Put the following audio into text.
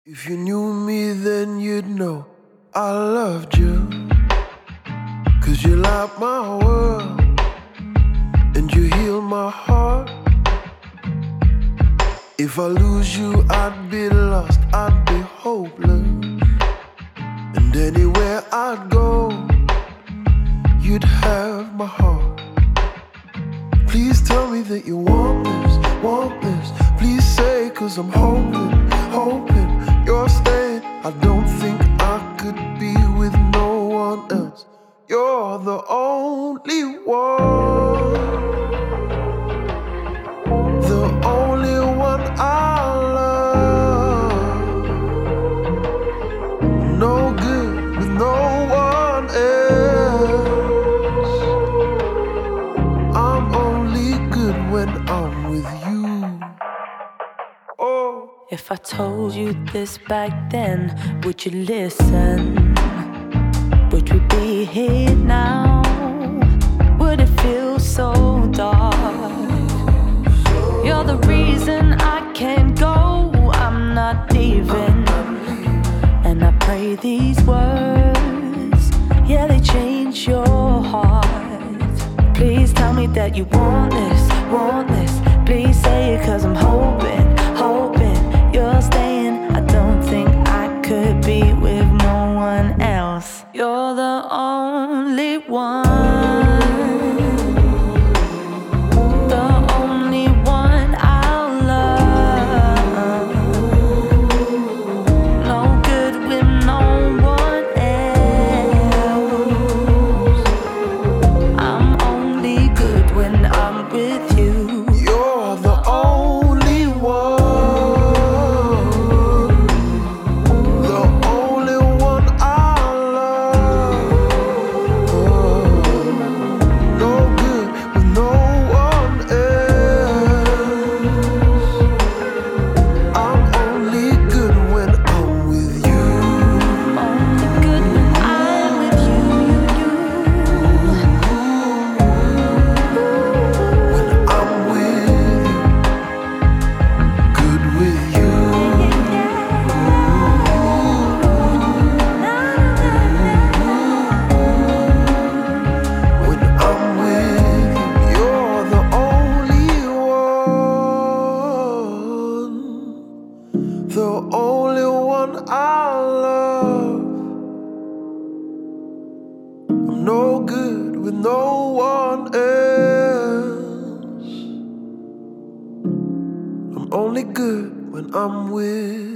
If you knew me, then you'd know I loved you. 'Cause you light my world and you heal my heart. If I lose you, I'd be lost, I'd be hopeless. And anywhere I'd go, you'd have my heart. Please tell me that you want this, want this. Please say, 'cause I'm hoping, hoping you're staying. I don't think I could be with no one else. You're the only one, the only one I love. No good with no one else. I'm only good when I'm with you. Oh. If I told you this back then, would you listen? Would we be here now? Would it feel so dark? You're the reason I can't go, I'm not leaving. And I pray these words, yeah, they change your heart. Please tell me that you want this, want this. Please say it, 'cause I'm hoping, hoping you're staying. I don't think I could be with no one else. You're the only one, the only one I'll love. No good with no one else. I'm only good when I'm with you. You're the only one, the only one I love. No good with no one else. I'm only good when I'm with you. Only good when I'm with you, When I'm with you, good with you. When I'm with you, you're the only one, the only one I love. I'm no good with no one else. I'm only good when I'm with